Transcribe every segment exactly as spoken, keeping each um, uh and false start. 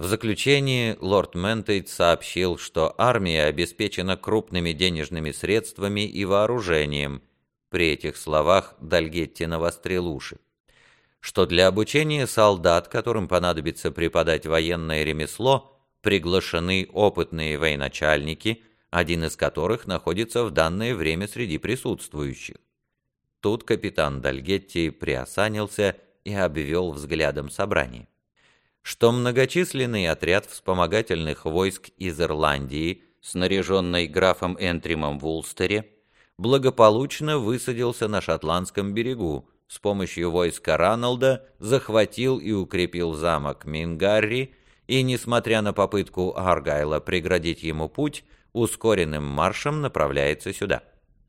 В заключение лорд Ментейт сообщил, что армия обеспечена крупными денежными средствами и вооружением. При этих словах Дальгетти навострил уши. Что для обучения солдат, которым понадобится преподать военное ремесло, приглашены опытные военачальники, один из которых находится в данное время среди присутствующих. Тут капитан Дальгетти приосанился и обвел взглядом собрание. Что многочисленный отряд вспомогательных войск из Ирландии, снаряженный графом Энтримом в Улстере, благополучно высадился на шотландском берегу, с помощью войска Раналда захватил и укрепил замок Мингарри и, несмотря на попытку Аргайла преградить ему путь, ускоренным маршем направляется сюда.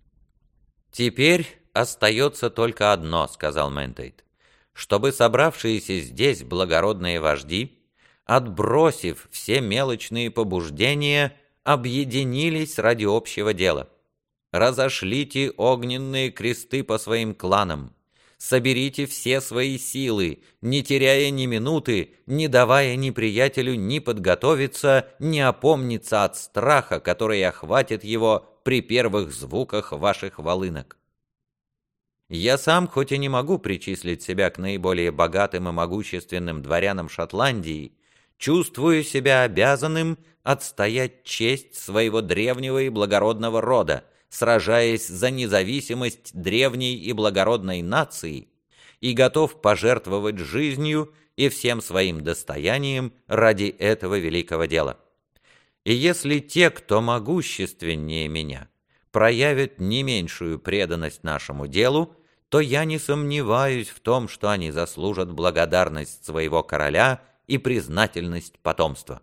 «Теперь остается только одно», — сказал Ментейт, «чтобы собравшиеся здесь благородные вожди, отбросив все мелочные побуждения, объединились ради общего дела. Разошлите огненные кресты по своим кланам, соберите все свои силы, не теряя ни минуты, не давая неприятелю ни подготовиться, ни опомниться от страха, который охватит его при первых звуках ваших волынок. Я сам, хоть и не могу причислить себя к наиболее богатым и могущественным дворянам Шотландии, чувствую себя обязанным отстоять честь своего древнего и благородного рода, сражаясь за независимость древней и благородной нации, и готов пожертвовать жизнью и всем своим достоянием ради этого великого дела. И если те, кто могущественнее меня, проявят не меньшую преданность нашему делу, то я не сомневаюсь в том, что они заслужат благодарность своего короля и признательность потомства».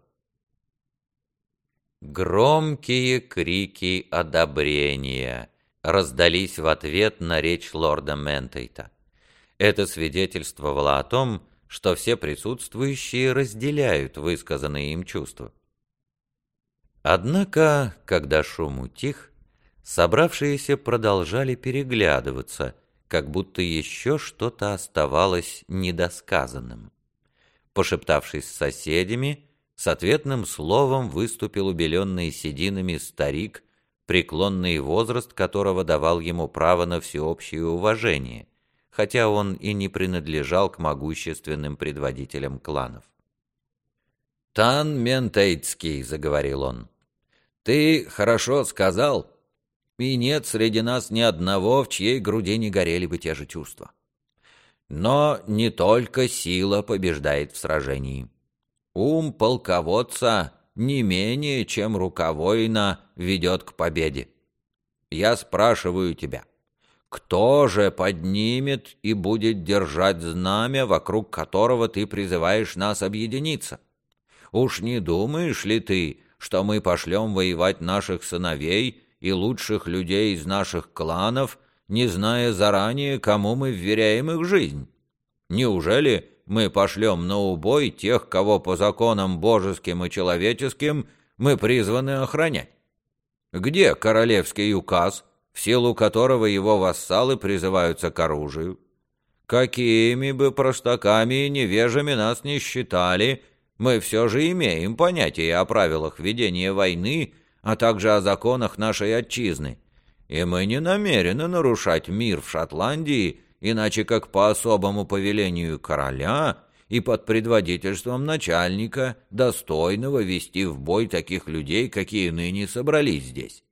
Громкие крики одобрения раздались в ответ на речь лорда Ментейта. Это свидетельствовало о том, что все присутствующие разделяют высказанные им чувства. Однако, когда шум утих, собравшиеся продолжали переглядываться, как будто еще что-то оставалось недосказанным. Пошептавшись с соседями, с ответным словом выступил убеленный сединами старик, преклонный возраст которого давал ему право на всеобщее уважение, хотя он и не принадлежал к могущественным предводителям кланов. «Тан Ментейтский», — заговорил он, — «ты хорошо сказал, и нет среди нас ни одного, в чьей груди не горели бы те же чувства. Но не только сила побеждает в сражении. Ум полководца не менее, чем рука воина, ведет к победе. Я спрашиваю тебя, кто же поднимет и будет держать знамя, вокруг которого ты призываешь нас объединиться? Уж не думаешь ли ты, что мы пошлем воевать наших сыновей и лучших людей из наших кланов, не зная заранее, кому мы вверяем их жизнь? Неужели мы пошлем на убой тех, кого по законам божеским и человеческим мы призваны охранять? Где королевский указ, в силу которого его вассалы призываются к оружию? Какими бы простаками и невежами нас не считали, мы все же имеем понятие о правилах ведения войны, а также о законах нашей отчизны, и мы не намерены нарушать мир в Шотландии, иначе как по особому повелению короля и под предводительством начальника, достойного вести в бой таких людей, какие ныне собрались здесь.